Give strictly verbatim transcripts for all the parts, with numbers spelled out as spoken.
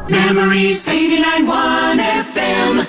Memories eighty-nine point one F M.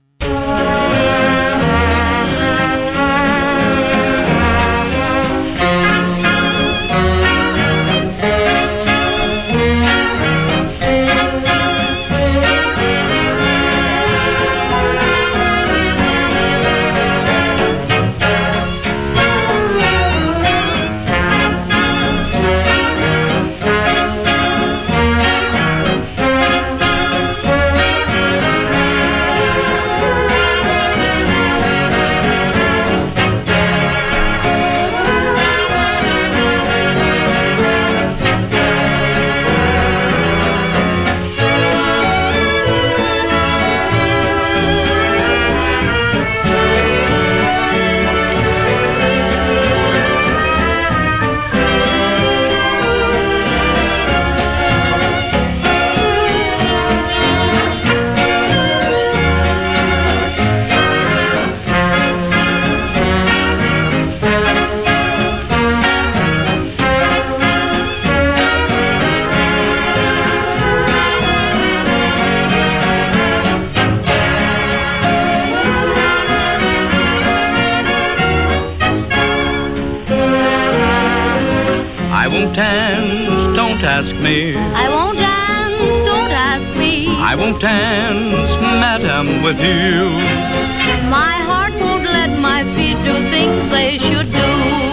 I won't dance, don't ask me. I won't dance, don't ask me. I won't dance, madam, with you. My heart won't let my feet do things they should do.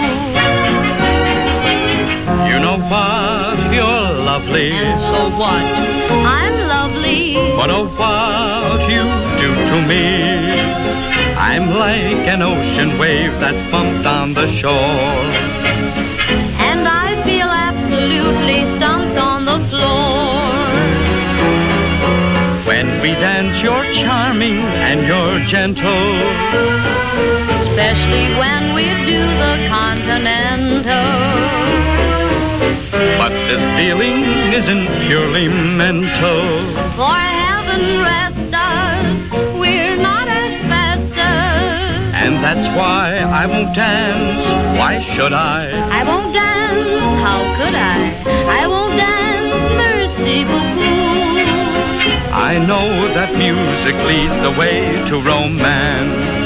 You know what, you're lovely. And so what? I'm lovely. But oh, what you do to me. I'm like an ocean wave that's bumped on the shore. And I feel absolutely stumped on the floor. When we dance, you're charming and you're gentle. Especially when we do the continental. But this feeling isn't purely mental. For heaven rest us, we're not asbestos. And that's why I won't dance. Why should I? I won't dance. How could I? I won't dance, merci beaucoup. I know that music leads the way to romance.